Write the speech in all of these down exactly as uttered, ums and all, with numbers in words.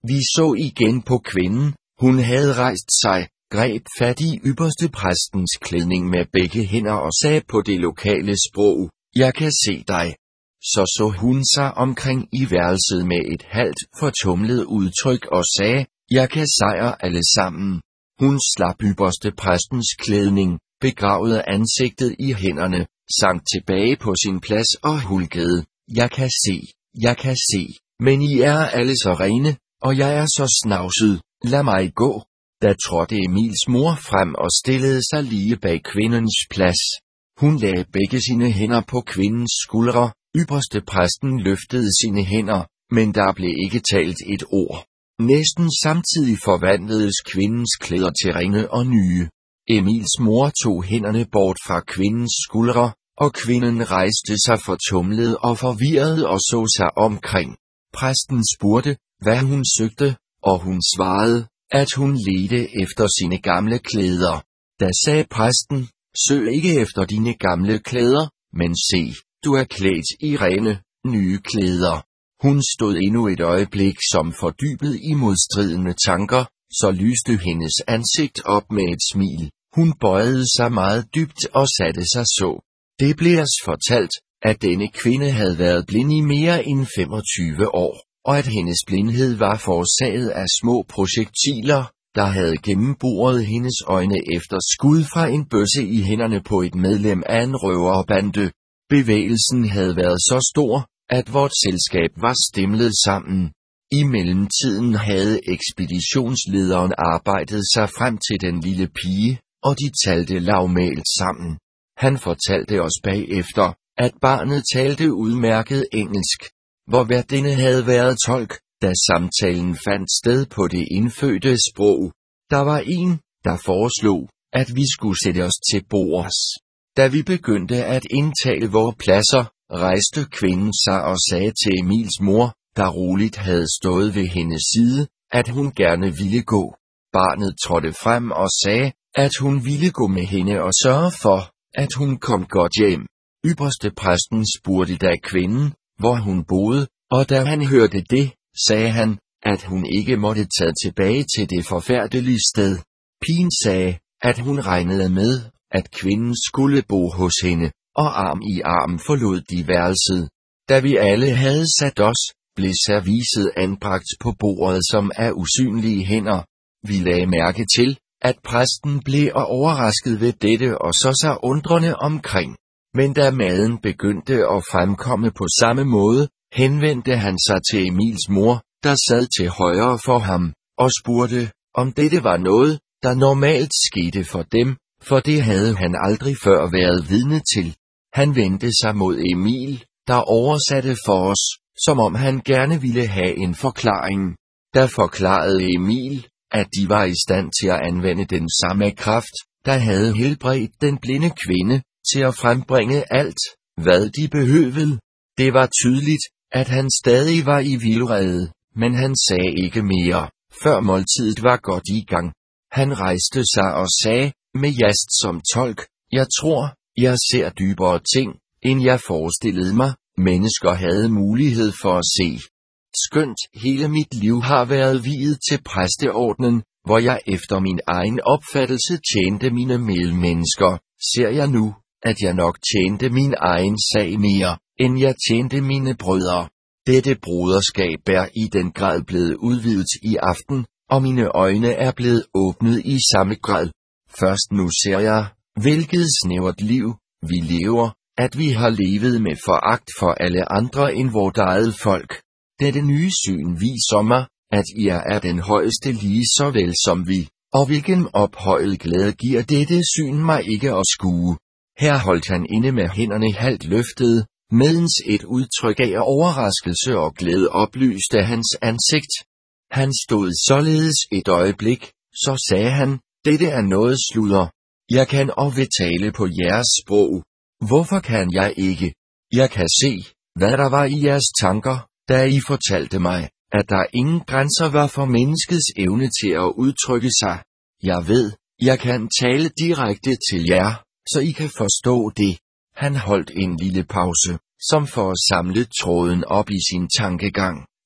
Vi så igen på kvinden. Hun havde rejst sig, greb fat i ypperste præstens klædning med begge hænder og sagde på det lokale sprog, jeg kan se dig. Så så hun sig omkring i værelset med et halvt fortumlet udtryk og sagde, jeg kan sejre alle sammen. Hun slap ypperste præstens klædning, begravede ansigtet i hænderne, sank tilbage på sin plads og hulkede, jeg kan se, jeg kan se, men I er alle så rene, og jeg er så snavset, lad mig gå. Da trådte Emils mor frem og stillede sig lige bag kvindens plads. Hun lagde begge sine hænder på kvindens skuldre, ypperste præsten løftede sine hænder, men der blev ikke talt et ord. Næsten samtidig forvandledes kvindens klæder til rene og nye. Emils mor tog hænderne bort fra kvindens skuldre, og kvinden rejste sig fortumlet og forvirret og så sig omkring. Præsten spurgte, hvad hun søgte, og hun svarede, at hun ledte efter sine gamle klæder. Da sagde præsten, søg ikke efter dine gamle klæder, men se, du er klædt i rene, nye klæder. Hun stod endnu et øjeblik som fordybet i modstridende tanker, så lyste hendes ansigt op med et smil. Hun bøjede sig meget dybt og satte sig så. Det blev os fortalt, at denne kvinde havde været blind i mere end femogtyve år, og at hendes blindhed var forårsaget af små projektiler, der havde gennemboret hendes øjne efter skud fra en bøsse i hænderne på et medlem af en røverbande. Bevægelsen havde været så stor, at vort selskab var stimlet sammen. I mellemtiden havde ekspeditionslederen arbejdet sig frem til den lille pige, og de talte lavmælt sammen. Han fortalte os bagefter, at barnet talte udmærket engelsk, hvor hver denne havde været tolk, da samtalen fandt sted på det indfødte sprog. Der var en, der foreslog, at vi skulle sætte os til bords. Da vi begyndte at indtage vores pladser, rejste kvinden sig og sagde til Emils mor, der roligt havde stået ved hendes side, at hun gerne ville gå. Barnet trådte frem og sagde, at hun ville gå med hende og sørge for, at hun kom godt hjem. Ypperste præsten spurgte da kvinden, hvor hun boede, og da han hørte det, sagde han, at hun ikke måtte tage tilbage til det forfærdelige sted. Pigen sagde, at hun regnede med, at kvinden skulle bo hos hende, og arm i arm forlod de værelset. Da vi alle havde sat os, blev serviset anbragt på bordet som af usynlige hænder. Vi lagde mærke til, at præsten blev overrasket ved dette og så sig undrende omkring. Men da maden begyndte at fremkomme på samme måde, henvendte han sig til Emils mor, der sad til højre for ham, og spurgte, om dette var noget, der normalt skete for dem, for det havde han aldrig før været vidne til. Han vendte sig mod Emil, der oversatte for os, som om han gerne ville have en forklaring. Der forklarede Emil, at de var i stand til at anvende den samme kraft, der havde helbredt den blinde kvinde, til at frembringe alt, hvad de behøvede. Det var tydeligt, at han stadig var i vildrede, men han sagde ikke mere, før måltidet var godt i gang. Han rejste sig og sagde, med Jast som tolk, jeg tror, jeg ser dybere ting, end jeg forestillede mig, mennesker havde mulighed for at se. Skønt hele mit liv har været viet til præsteordnen, hvor jeg efter min egen opfattelse tjente mine medmennesker, ser jeg nu, at jeg nok tjente min egen sag mere, end jeg tjente mine brødre. Dette broderskab er i den grad blevet udvidet i aften, og mine øjne er blevet åbnet i samme grad. Først nu ser jeg, hvilket snævert liv vi lever, at vi har levet med foragt for alle andre end vort eget folk. Dette nye syn viser mig, at I er den højeste lige så vel som vi, og hvilken ophøjet glæde giver dette syn mig ikke at skue. Her holdt han inde med hænderne halvt løftede, medens et udtryk af overraskelse og glæde oplyste hans ansigt. Han stod således et øjeblik, så sagde han, dette er noget sludder. Jeg kan og vil tale på jeres sprog. Hvorfor kan jeg ikke? Jeg kan se, hvad der var i jeres tanker, da I fortalte mig, at der ingen grænser var for menneskets evne til at udtrykke sig. Jeg ved, jeg kan tale direkte til jer, så I kan forstå det. Han holdt en lille pause, som for at samle tråden op i sin tankegang,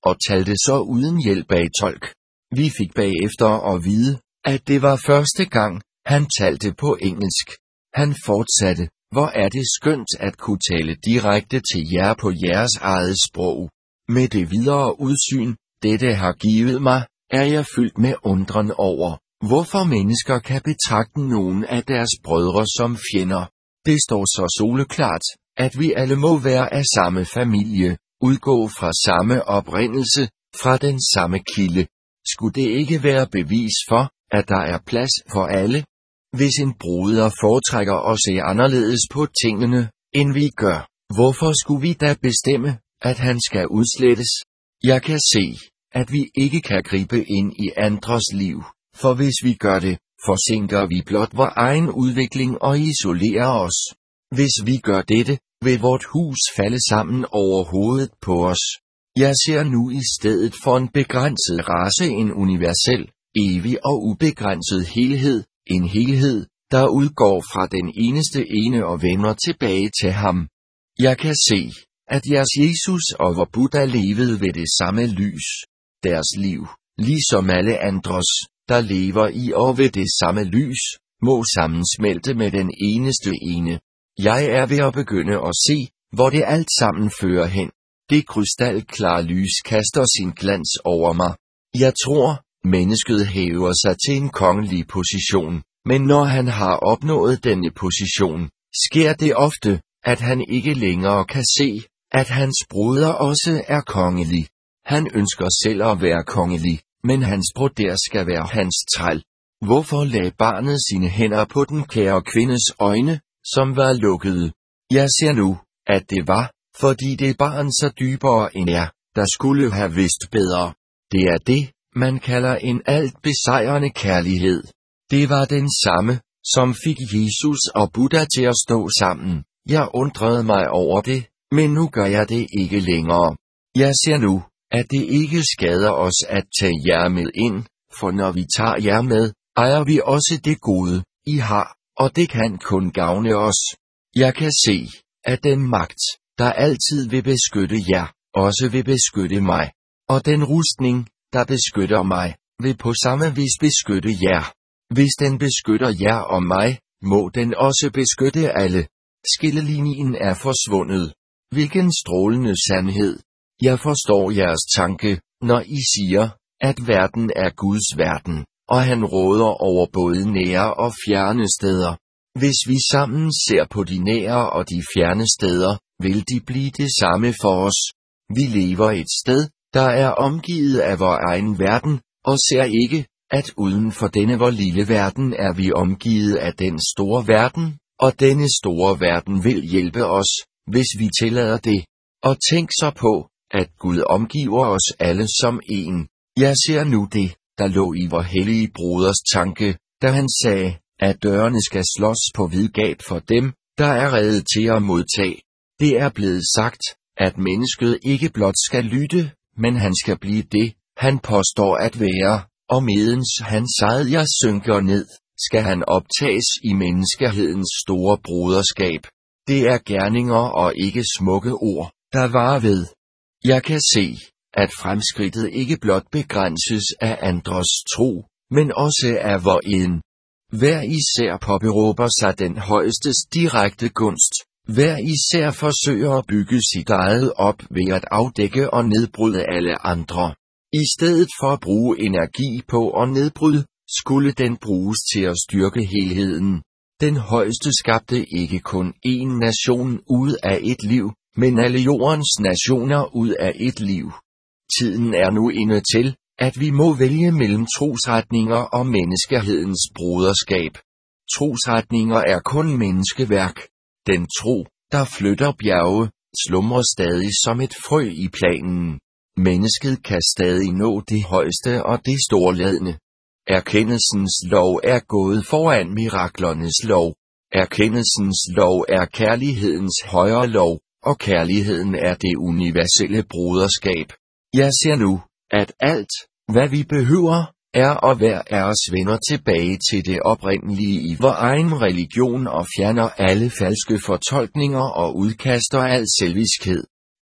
og talte så uden hjælp af tolk. Vi fik bagefter at vide, at det var første gang, han talte på engelsk. Han fortsatte, hvor er det skønt at kunne tale direkte til jer på jeres eget sprog. Med det videre udsyn, dette har givet mig, er jeg fyldt med undren over, hvorfor mennesker kan betragte nogen af deres brødre som fjender. Det står så soleklart, at vi alle må være af samme familie, udgå fra samme oprindelse, fra den samme kilde. Skulle det ikke være bevis for, at der er plads for alle? Hvis en broder foretrækker at se anderledes på tingene, end vi gør, hvorfor skulle vi da bestemme, at han skal udslettes? Jeg kan se, at vi ikke kan gribe ind i andres liv, for hvis vi gør det, forsinker vi blot vor egen udvikling og isolerer os. Hvis vi gør dette, vil vort hus falde sammen over hovedet på os. Jeg ser nu i stedet for en begrænset race en universel, evig og ubegrænset helhed, en helhed, der udgår fra den eneste ene og vender tilbage til ham. Jeg kan se, at jeres Jesus og vor Buddha levede ved det samme lys. Deres liv, ligesom alle andres, der lever i og ved det samme lys, må sammensmelte med den eneste ene. Jeg er ved at begynde at se, hvor det alt sammen fører hen. Det krystalklare lys kaster sin glans over mig. Jeg tror, mennesket hæver sig til en kongelig position, men når han har opnået denne position, sker det ofte, at han ikke længere kan se, at hans broder også er kongelig. Han ønsker selv at være kongelig, men hans broder skal være hans træl. Hvorfor lagde barnet sine hænder på den kære kvindes øjne, som var lukkede? Jeg ser nu, at det var, fordi det barn så dybere end er, der skulle have vidst bedre. Det er det, man kalder en alt besejrende kærlighed. Det var den samme, som fik Jesus og Buddha til at stå sammen. Jeg undrede mig over det, men nu gør jeg det ikke længere. Jeg ser nu, at det ikke skader os at tage jer med ind, for når vi tager jer med, ejer vi også det gode, I har, og det kan kun gavne os. Jeg kan se, at den magt, der altid vil beskytte jer, også vil beskytte mig. Og den rustning, der beskytter mig, vil på samme vis beskytte jer. Hvis den beskytter jer og mig, må den også beskytte alle. Skillelinjen er forsvundet. Hvilken strålende sandhed. Jeg forstår jeres tanke, når I siger, at verden er Guds verden, og han råder over både nære og fjerne steder. Hvis vi sammen ser på de nære og de fjerne steder, vil de blive det samme for os. Vi lever et sted, der er omgivet af vor egen verden, og ser ikke, at uden for denne vor lille verden er vi omgivet af den store verden, og denne store verden vil hjælpe os, hvis vi tillader det. Og tænk så på, at Gud omgiver os alle som en. Jeg ser nu det, der lå i vor hellige broders tanke, da han sagde, at dørene skal slås på vid gab for dem, der er rede til at modtage. Det er blevet sagt, at mennesket ikke blot skal lytte, men han skal blive det, han påstår at være, og medens hans sejr synker ned, skal han optages i menneskehedens store broderskab. Det er gerninger og ikke smukke ord, der varer ved. Jeg kan se, at fremskridtet ikke blot begrænses af andres tro, men også af vor egen. Hver især påberåber sig den højestes direkte gunst. Hver især forsøger at bygge sit eget op ved at afdække og nedbryde alle andre. I stedet for at bruge energi på at nedbryde, skulle den bruges til at styrke helheden. Den højeste skabte ikke kun én nation ud af et liv, men alle jordens nationer ud af et liv. Tiden er nu inde til, at vi må vælge mellem trosretninger og menneskehedens broderskab. Trosretninger er kun menneskeværk. Den tro, der flytter bjerge, slumrer stadig som et frø i planen. Mennesket kan stadig nå det højeste og det storladne. Erkendelsens lov er gået foran miraklernes lov. Erkendelsens lov er kærlighedens højere lov, og kærligheden er det universelle broderskab. Jeg ser nu, at alt, hvad vi behøver, er at hver af os vender tilbage til det oprindelige i vor egen religion og fjerner alle falske fortolkninger og udkaster al selviskhed.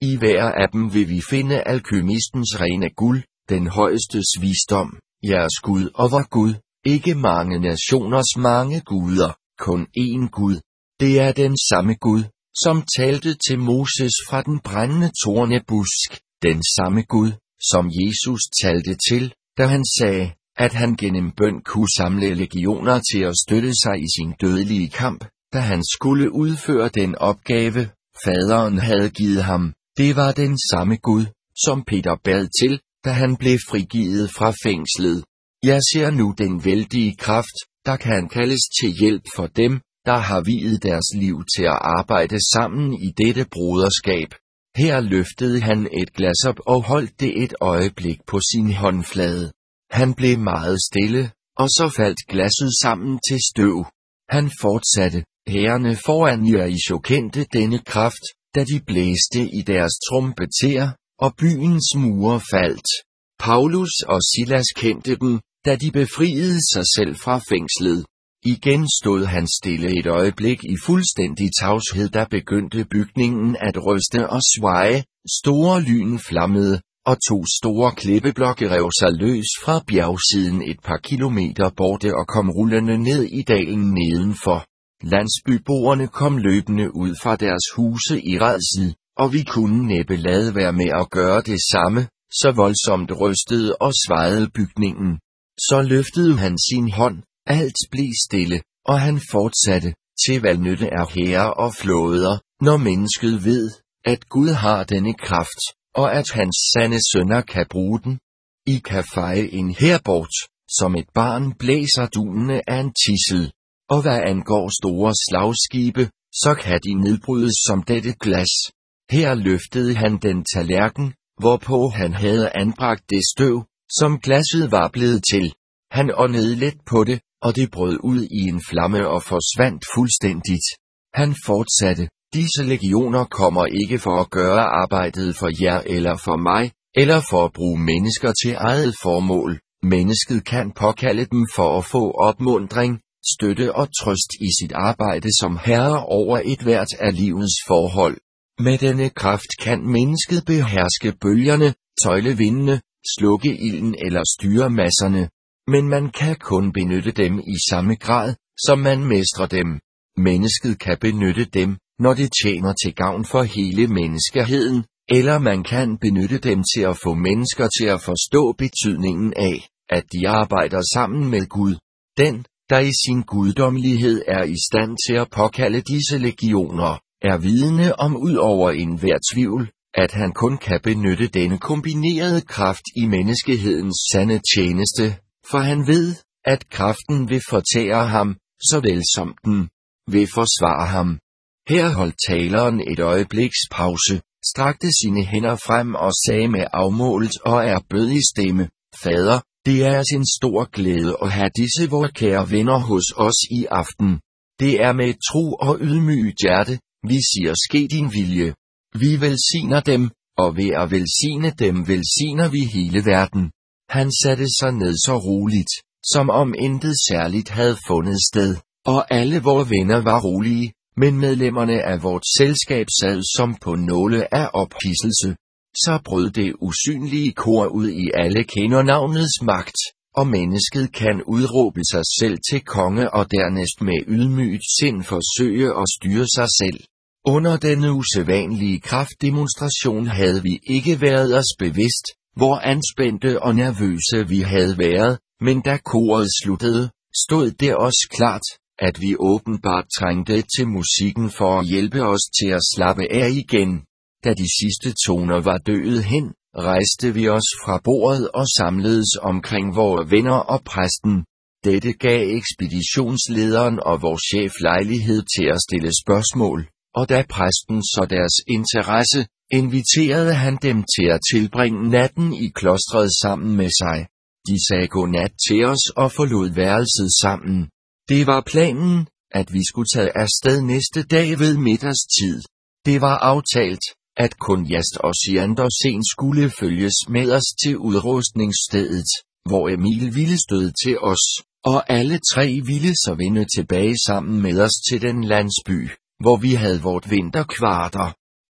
I hver af dem vil vi finde alkymistens rene guld, den højestes visdom, jeres Gud og vor Gud, ikke mange nationers mange guder, kun én Gud. Det er den samme Gud, som talte til Moses fra den brændende tornebusk, den samme Gud, som Jesus talte til, da han sagde, at han gennem bøn kunne samle legioner til at støtte sig i sin dødelige kamp, da han skulle udføre den opgave, faderen havde givet ham. Det var den samme Gud, som Peter bad til, da han blev frigivet fra fængslet. Jeg ser nu den vældige kraft, der kan kaldes til hjælp for dem, der har viet deres liv til at arbejde sammen i dette broderskab. Her løftede han et glas op og holdt det et øjeblik på sin håndflade. Han blev meget stille, og så faldt glasset sammen til støv. Han fortsatte, hærene foran Jericho kendte denne kraft, da de blæste i deres trompeter, og byens mure faldt. Paulus og Silas kendte dem, da de befriede sig selv fra fængslet. Igen stod han stille et øjeblik i fuldstændig tavshed, da begyndte bygningen at ryste og svaje, store lyn flammede, og to store klippeblokke rev sig løs fra bjergsiden et par kilometer borte og kom rullende ned i dalen nedenfor. Landsbyboerne kom løbende ud fra deres huse i rædsel, og vi kunne næppe lade være med at gøre det samme, så voldsomt rystede og svajede bygningen. Så løftede han sin hånd, alt blev stille, og han fortsatte, til hvad nytte er hære og flåder, når mennesket ved, at Gud har denne kraft, og at hans sande sønner kan bruge den. I kan feje en hær bort, som et barn blæser dunene af en tidsel. Og hvad angår store slagskibe, så kan de nedbrydes som dette glas. Her løftede han den tallerken, hvorpå han havde anbragt det støv, som glasset var blevet til. Han åndede let på det, og det brød ud i en flamme og forsvandt fuldstændigt. Han fortsatte, disse legioner kommer ikke for at gøre arbejdet for jer eller for mig, eller for at bruge mennesker til eget formål. Mennesket kan påkalde dem for at få opmuntring, støtte og trøst i sit arbejde som herre over et hvert af livets forhold. Med denne kraft kan mennesket beherske bølgerne, tøjle vindene, slukke ilden eller styre masserne. Men man kan kun benytte dem i samme grad, som man mestrer dem. Mennesket kan benytte dem, når det tjener til gavn for hele menneskeheden, eller man kan benytte dem til at få mennesker til at forstå betydningen af, at de arbejder sammen med Gud. Den, der i sin guddommelighed er i stand til at påkalde disse legioner, er vidne om ud over enhver tvivl, at han kun kan benytte denne kombinerede kraft i menneskehedens sande tjeneste, for han ved, at kraften vil fortære ham, såvel som den vil forsvare ham. Her holdt taleren et øjebliks pause, strakte sine hænder frem og sagde med afmålt og erbødig stemme, Fader, det er sin stor glæde at have disse vore kære venner hos os i aften. Det er med tro og ydmygt hjerte, vi siger ske din vilje. Vi velsigner dem, og ved at velsigne dem velsigner vi hele verden. Han satte sig ned så roligt, som om intet særligt havde fundet sted, og alle vore venner var rolige, men medlemmerne af vort selskab sad som på nåle af ophidselse. Så brød det usynlige kor ud i alle kender navnets magt, og mennesket kan udråbe sig selv til konge og dernæst med ydmygt sind forsøge at styre sig selv. Under denne usædvanlige kraftdemonstration havde vi ikke været os bevidst, hvor anspændte og nervøse vi havde været, men da koret sluttede, stod det os klart, at vi åbenbart trængte til musikken for at hjælpe os til at slappe af igen. Da de sidste toner var døet hen, rejste vi os fra bordet og samledes omkring vore venner og præsten. Dette gav ekspeditionslederen og vor chef lejlighed til at stille spørgsmål, og da præsten så deres interesse, inviterede han dem til at tilbringe natten i klostret sammen med sig. De sagde godnat til os og forlod værelset sammen. Det var planen, at vi skulle tage afsted næste dag ved middagstid. Det var aftalt, at kun Jast og Siandersen skulle følges med os til udrustningsstedet, hvor Emil ville støde til os, og alle tre ville så vende tilbage sammen med os til den landsby, hvor vi havde vort vinterkvarter.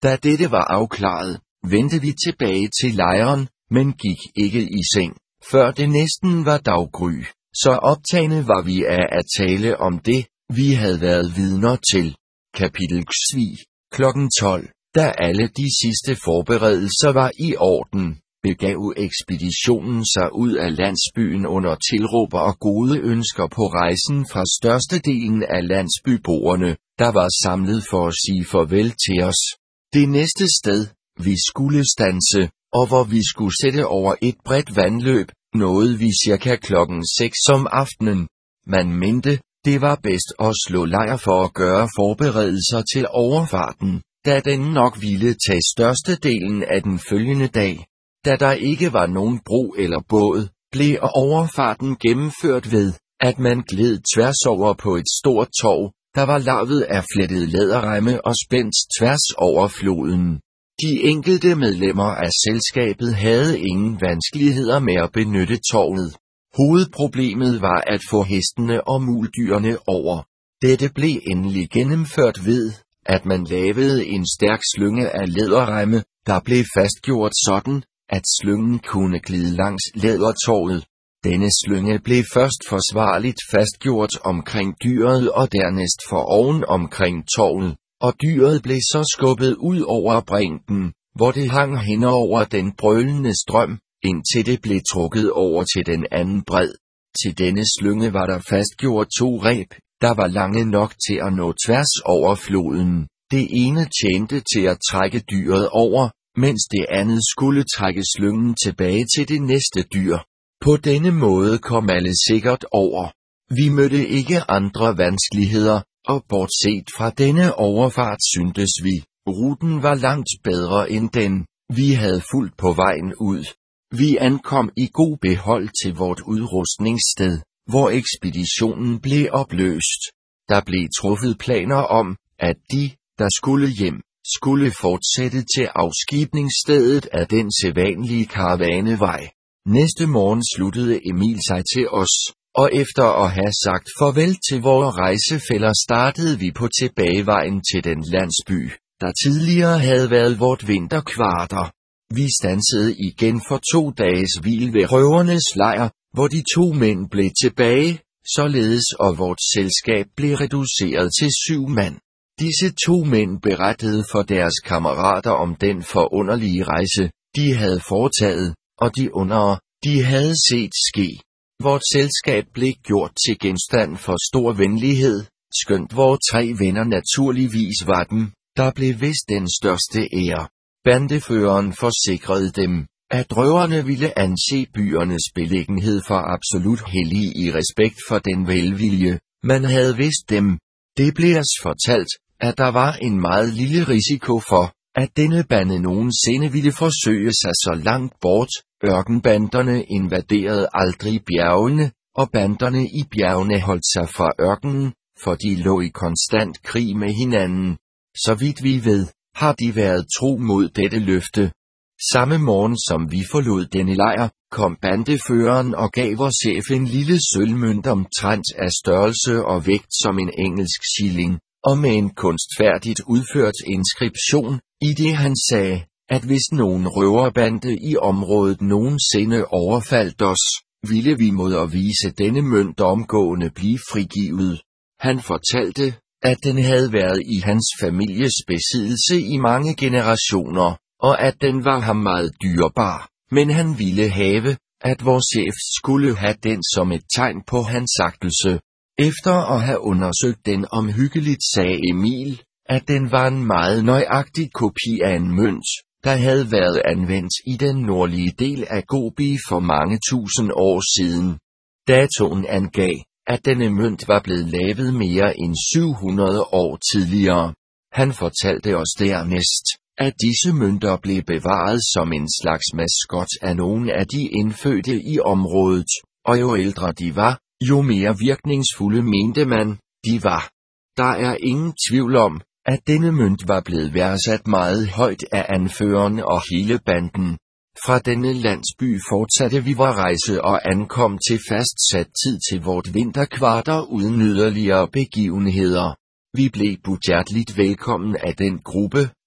Da dette var afklaret, vendte vi tilbage til lejren, men gik ikke i seng, før det næsten var daggry. Så optagende var vi af at tale om det, vi havde været vidner til. Kapitel syv. Klokken tolv, da alle de sidste forberedelser var i orden, begav ekspeditionen sig ud af landsbyen under tilråb og gode ønsker på rejsen fra størstedelen af landsbyboerne, der var samlet for at sige farvel til os. Det næste sted, vi skulle standse, og hvor vi skulle sætte over et bredt vandløb, nåede vi cirka klokken seks om aftenen. Man mente, det var bedst at slå lejr for at gøre forberedelser til overfarten, da den nok ville tage størstedelen af den følgende dag. Da der ikke var nogen bro eller båd, blev overfarten gennemført ved, at man gled tværs over på et stort torv, der var lavet af flettet læderremme og spændt tværs over floden. De enkelte medlemmer af selskabet havde ingen vanskeligheder med at benytte torvet. Hovedproblemet var at få hestene og muldyrene over. Dette blev endelig gennemført ved, at man lavede en stærk slynge af læderremme, der blev fastgjort sådan, at slyngen kunne glide langs lædertorvet. Denne slynge blev først forsvarligt fastgjort omkring dyret og dernæst for oven omkring torvet, og dyret blev så skubbet ud over brinken, hvor det hang hen over den brølende strøm, indtil det blev trukket over til den anden bred. Til denne slynge var der fastgjort to reb, der var lange nok til at nå tværs over floden. Det ene tjente til at trække dyret over, mens det andet skulle trække slyngen tilbage til det næste dyr. På denne måde kom alle sikkert over. Vi mødte ikke andre vanskeligheder, og bortset fra denne overfart syntes vi, ruten var langt bedre end den, vi havde fulgt på vejen ud. Vi ankom i god behold til vort udrustningssted, hvor ekspeditionen blev opløst. Der blev truffet planer om, at de, der skulle hjem, skulle fortsætte til afskibningsstedet af den sædvanlige karavannevej. Næste morgen sluttede Emil sig til os, og efter at have sagt farvel til vore rejsefæller startede vi på tilbagevejen til den landsby, der tidligere havde været vort vinterkvarter. Vi stansede igen for to dages hvil ved røvernes lejr, hvor de to mænd blev tilbage, således og vort selskab blev reduceret til syv mand. Disse to mænd berettede for deres kammerater om den forunderlige rejse, de havde foretaget, og de undere, de havde set ske. Vort selskab blev gjort til genstand for stor venlighed, skønt vore tre venner naturligvis var dem, der blev vist den største ære. Bandeføreren forsikrede dem, at røverne ville anse byernes beliggenhed for absolut hellig i respekt for den velvilje, man havde vist dem. Det blev os fortalt, at der var en meget lille risiko for, at denne bande nogensinde ville forsøge sig så langt bort. Ørkenbanderne invaderede aldrig bjergene, og banderne i bjergene holdt sig fra ørkenen, for de lå i konstant krig med hinanden. Så vidt vi ved, har de været tro mod dette løfte. Samme morgen som vi forlod denne lejr, kom bandeføreren og gav vor chef en lille sølvmønt omtrent af størrelse og vægt som en engelsk shilling, og med en kunstfærdigt udført inskription, i det han sagde, at hvis nogen røverbande i området nogensinde overfaldt os, ville vi mod at vise denne mønt omgående blive frigivet. Han fortalte, at den havde været i hans families besiddelse i mange generationer, og at den var ham meget dyrebar, men han ville have, at vores chef skulle have den som et tegn på hans agtelse. Efter at have undersøgt den omhyggeligt sagde Emil, at den var en meget nøjagtig kopi af en mønt, der havde været anvendt i den nordlige del af Gobi for mange tusind år siden. Datoen angav, at denne mønt var blevet lavet mere end syv hundrede år tidligere. Han fortalte os dernæst, at disse mønter blev bevaret som en slags maskot af nogle af de indfødte i området, og jo ældre de var, jo mere virkningsfulde mente man, de var. Der er ingen tvivl om, at denne mønt var blevet værdsat meget højt af anføreren og hele banden. Fra denne landsby fortsatte vi vor rejse og ankom til fastsat tid til vort vinterkvarter uden yderligere begivenheder. Vi blev budhjerteligt velkommen af den gruppe,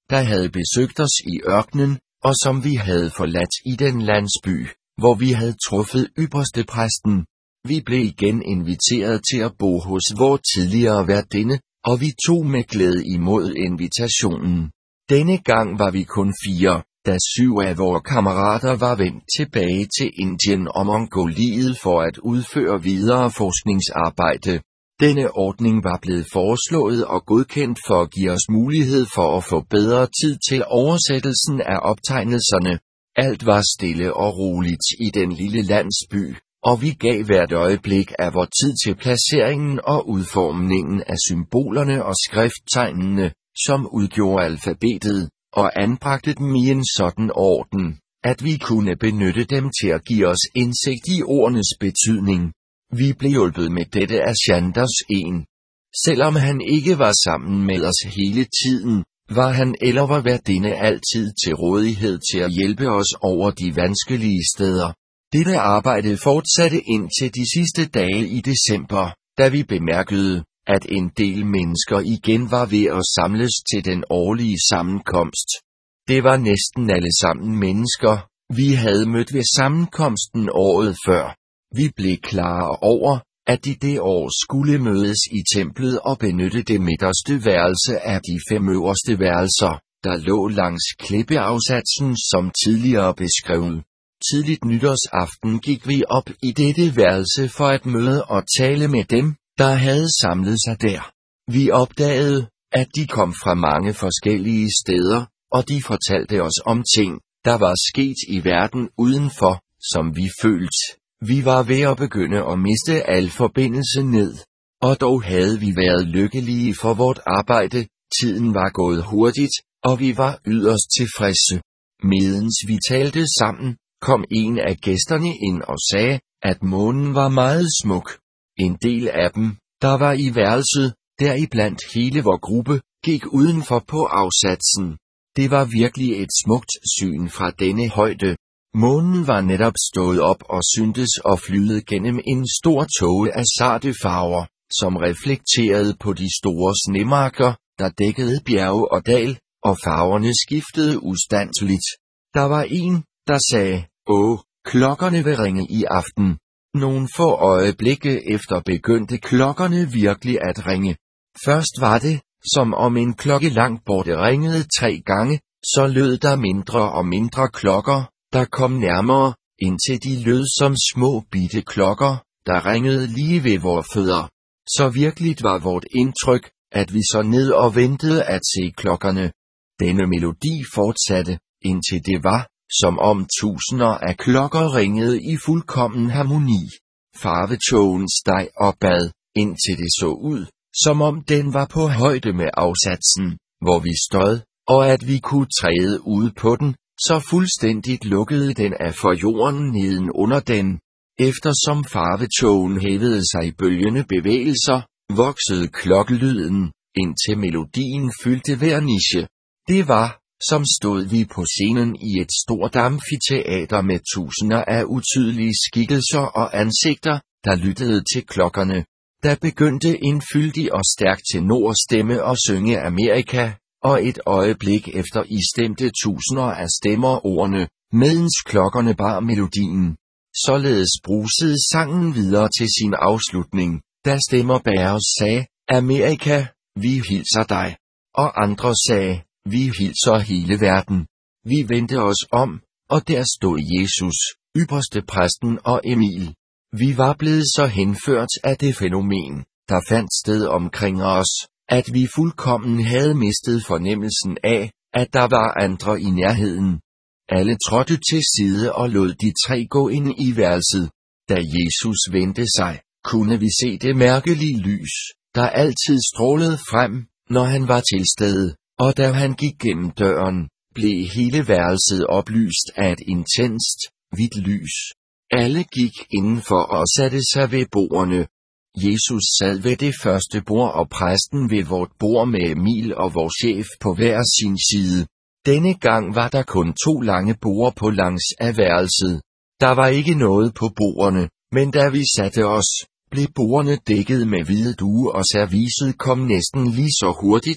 der havde besøgt os i ørkenen, og som vi havde forladt i den landsby, hvor vi havde truffet ypperstepræsten. Vi blev igen inviteret til at bo hos vor tidligere værtinde, og vi tog med glæde imod invitationen. Denne gang var vi kun fire, da syv af vore kammerater var vendt tilbage til Indien og Mongoliet for at udføre videre forskningsarbejde. Denne ordning var blevet foreslået og godkendt for at give os mulighed for at få bedre tid til oversættelsen af optegnelserne. Alt var stille og roligt i den lille landsby, og vi gav hvert øjeblik af vor tid til placeringen og udformningen af symbolerne og skrifttegnene, som udgjorde alfabetet, og anbragte dem i en sådan orden, at vi kunne benytte dem til at give os indsigt i ordenes betydning. Vi blev hjulpet med dette af Chanders en. Selvom han ikke var sammen med os hele tiden, var han eller var værtinde altid til rådighed til at hjælpe os over de vanskelige steder. Dette arbejde fortsatte indtil de sidste dage i december, da vi bemærkede, at en del mennesker igen var ved at samles til den årlige sammenkomst. Det var næsten alle sammen mennesker, vi havde mødt ved sammenkomsten året før. Vi blev klare over, at de det år skulle mødes i templet og benytte det midterste værelse af de fem øverste værelser, der lå langs klippeafsatsen som tidligere beskrevet. Tidligt nytårsaften gik vi op i dette værelse for at møde og tale med dem, der havde samlet sig der. Vi opdagede, at de kom fra mange forskellige steder, og de fortalte os om ting, der var sket i verden udenfor, som vi følte. Vi var ved at begynde at miste al forbindelse ned, og dog havde vi været lykkelige for vort arbejde, tiden var gået hurtigt, og vi var yderst tilfredse. Medens vi talte sammen, kom en af gæsterne ind og sagde, at månen var meget smuk. En del af dem, der var i værelset, deriblandt hele vor gruppe, gik udenfor på afsatsen. Det var virkelig et smukt syn fra denne højde. Månen var netop stået op og syntes og flyede gennem en stor tåge af sarte farver, som reflekterede på de store snemarker, der dækkede bjerge og dal, og farverne skiftede ustandsligt. Der var en, der sagde, åh, klokkerne vil ringe i aften. Nogle få øjeblikke efter begyndte klokkerne virkelig at ringe. Først var det, som om en klokke langt borte ringede tre gange, så lød der mindre og mindre klokker, der kom nærmere, indtil de lød som små bitte klokker, der ringede lige ved vores fødder. Så virkeligt var vort indtryk, at vi så ned og ventede at se klokkerne. Denne melodi fortsatte, indtil det var, som om tusinder af klokker ringede i fuldkommen harmoni. Farvetågen steg opad, indtil det så ud, som om den var på højde med afsatsen, hvor vi stod, og at vi kunne træde ude på den, så fuldstændigt lukkede den af for jorden neden under den. Eftersom farvetågen hævede sig i bølgende bevægelser, voksede klokkelyden, indtil melodien fyldte hver niche. Det var, som stod vi på scenen i et stort amfiteater med tusinder af utydelige skikkelser og ansigter, der lyttede til klokkerne. Der begyndte en fyldig og stærk tenorstemme at synge Amerika, og et øjeblik efter istemte tusinder af stemmer ordene, medens klokkerne bar melodien. Således brusede sangen videre til sin afslutning, da stemmer bærer sagde, Amerika, vi hilser dig. Og andre sagde, vi hilser hele verden. Vi vendte os om, og der stod Jesus, ypperstepræsten og Emil. Vi var blevet så henført af det fænomen, der fandt sted omkring os, at vi fuldkommen havde mistet fornemmelsen af, at der var andre i nærheden. Alle trådte til side og lod de tre gå ind i værelset. Da Jesus vendte sig, kunne vi se det mærkelige lys, der altid strålede frem, når han var til stede, og da han gik gennem døren, blev hele værelset oplyst af et intenst, hvidt lys. Alle gik indenfor og satte sig ved bordene. Jesus sad ved det første bord og præsten ved vort bord med Emil og vor chef på hver sin side. Denne gang var der kun to lange borde på langs af værelset. Der var ikke noget på bordene, men da vi satte os, blev bordene dækket med hvide due og serviset kom næsten lige så hurtigt.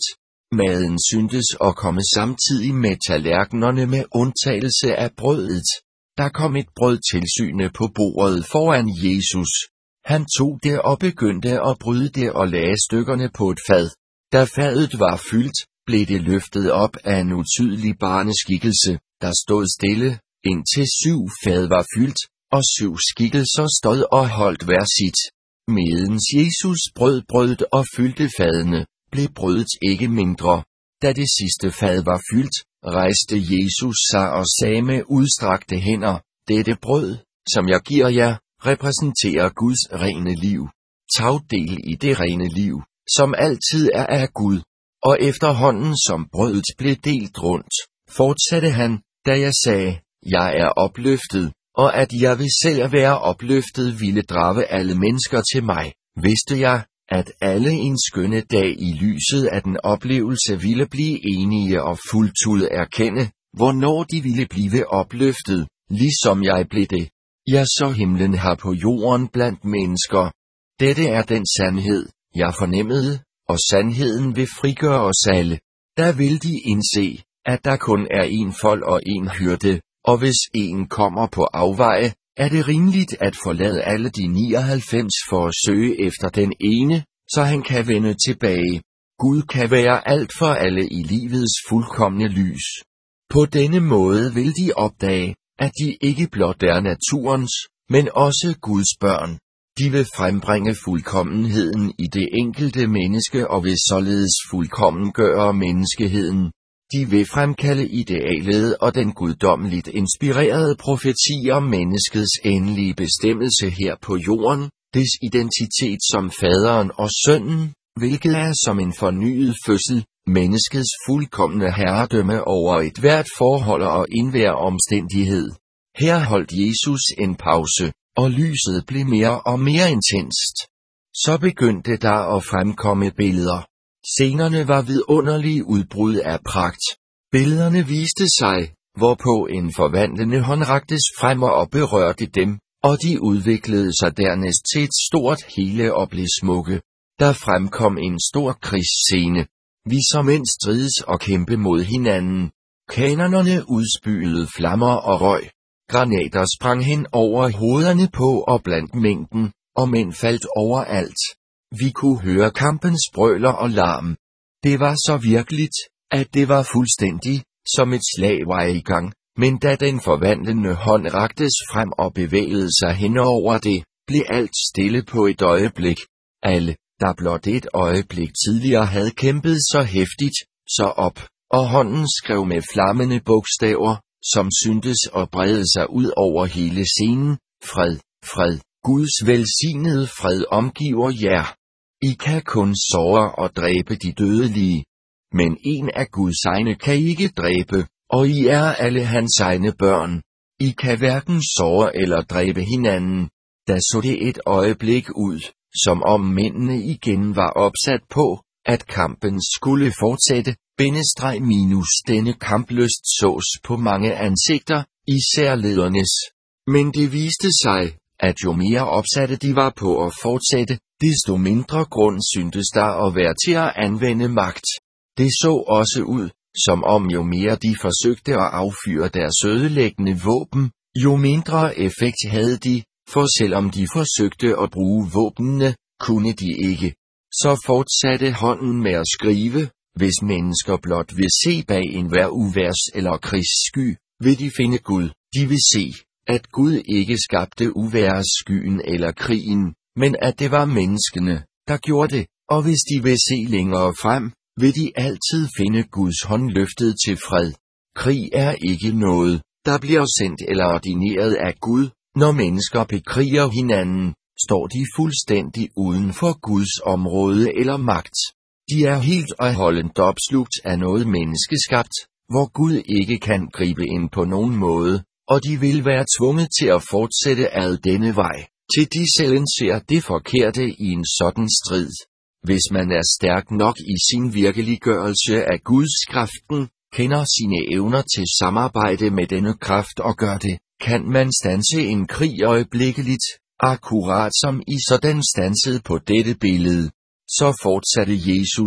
Maden syntes at komme samtidig med tallerkenerne med undtagelse af brødet. Der kom et brød tilsyne på bordet foran Jesus. Han tog det og begyndte at bryde det og lagde stykkerne på et fad. Da fadet var fyldt, blev det løftet op af en utydelig barneskikkelse, der stod stille, indtil syv fad var fyldt, og syv skikkelser stod og holdt hver sit. Medens Jesus brød brødet og fyldte fadene, blev brødet ikke mindre. Da det sidste fad var fyldt, rejste Jesus sig og sagde med udstrakte hænder, dette brød, som jeg giver jer, repræsenterer Guds rene liv. Tag del i det rene liv, som altid er af Gud. Og efterhånden som brødet blev delt rundt, fortsatte han, da jeg sagde, jeg er opløftet, og at jeg ved selv være opløftet ville drage alle mennesker til mig, vidste jeg, at alle en skønne dag i lyset af den oplevelse ville blive enige og fuldt ud erkende, hvornår de ville blive opløftet, ligesom jeg blev det. Jeg så himlen her på jorden blandt mennesker. Dette er den sandhed, jeg fornemmede, og sandheden vil frigøre os alle. Der vil de indse, at der kun er en fold og en hyrde, og hvis en kommer på afveje, er det rimeligt at forlade alle de nioghalvfems for at søge efter den ene, så han kan vende tilbage. Gud kan være alt for alle i livets fuldkomne lys. På denne måde vil de opdage, at de ikke blot er naturens, men også Guds børn. De vil frembringe fuldkommenheden i det enkelte menneske og vil således fuldkommengøre menneskeheden. De vil fremkalde idealet og den guddommeligt inspirerede profeti om menneskets endelige bestemmelse her på jorden, des identitet som faderen og sønnen, hvilket er som en fornyet fødsel, menneskets fuldkomne herredømme over et hvert forhold og enhver omstændighed. Her holdt Jesus en pause, og lyset blev mere og mere intenst. Så begyndte der at fremkomme billeder. Scenerne var vidunderlige udbrud af pragt. Billederne viste sig, hvorpå en forvandlende hånd raktes frem og berørte dem, og de udviklede sig dernæst til et stort hele og blev smukke. Der fremkom en stor krigsscene. Vi så mænd strides og kæmpe mod hinanden. Kanonerne udspyede flammer og røg. Granater sprang hen over hovederne på og blandt mængden, og mænd faldt overalt. Vi kunne høre kampens brøler og larm. Det var så virkeligt, at det var fuldstændig, som et slag var i gang, men da den forvandlende hånd raktes frem og bevægede sig henover det, blev alt stille på et øjeblik. Alle, der blot et øjeblik tidligere havde kæmpet så hæftigt, så op, og hånden skrev med flammende bogstaver, som syntes at brede sig ud over hele scenen, fred, fred, Guds velsignede fred omgiver jer. I kan kun såre og dræbe de dødelige. Men en af Guds egne kan ikke dræbe, og I er alle hans egne børn. I kan hverken såre eller dræbe hinanden. Da så det et øjeblik ud, som om mændene igen var opsat på, at kampen skulle fortsætte, bindestreg minus denne kamplyst sås på mange ansigter, især ledernes. Men det viste sig, at jo mere opsatte de var på at fortsætte, desto mindre grund syntes der at være til at anvende magt. Det så også ud, som om jo mere de forsøgte at affyre deres ødelæggende våben, jo mindre effekt havde de, for selvom de forsøgte at bruge våbnene, kunne de ikke. Så fortsatte hånden med at skrive, hvis mennesker blot vil se bag enhver uværs eller krigssky, vil de finde Gud. De vil se, at Gud ikke skabte uværsskyen eller krigen, men at det var menneskene, der gjorde det, og hvis de vil se længere frem, vil de altid finde Guds hånd løftet til fred. Krig er ikke noget, der bliver sendt eller ordineret af Gud. Når mennesker bekriger hinanden, står de fuldstændig uden for Guds område eller magt. De er helt og holdent opslugt af noget menneskeskabt, hvor Gud ikke kan gribe ind på nogen måde, og de vil være tvunget til at fortsætte ad denne vej, til de selv ser det forkerte i en sådan strid. Hvis man er stærk nok i sin virkeliggørelse af Guds kraften, kender sine evner til samarbejde med denne kraft og gør det, kan man standse en krig øjeblikkeligt, akkurat som I sådan stansede på dette billede. Så fortsatte Jesus,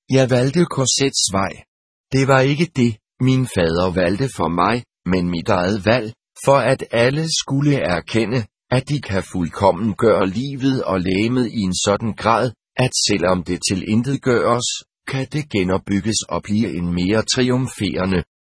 Jeg valgte korsets vej. Det var ikke det, min fader valgte for mig, men mit eget valg, for at alle skulle erkende, at de kan fuldkommen gøre livet og legemet i en sådan grad, at selvom det tilintetgøres, kan det genopbygges og blive en mere triumferende,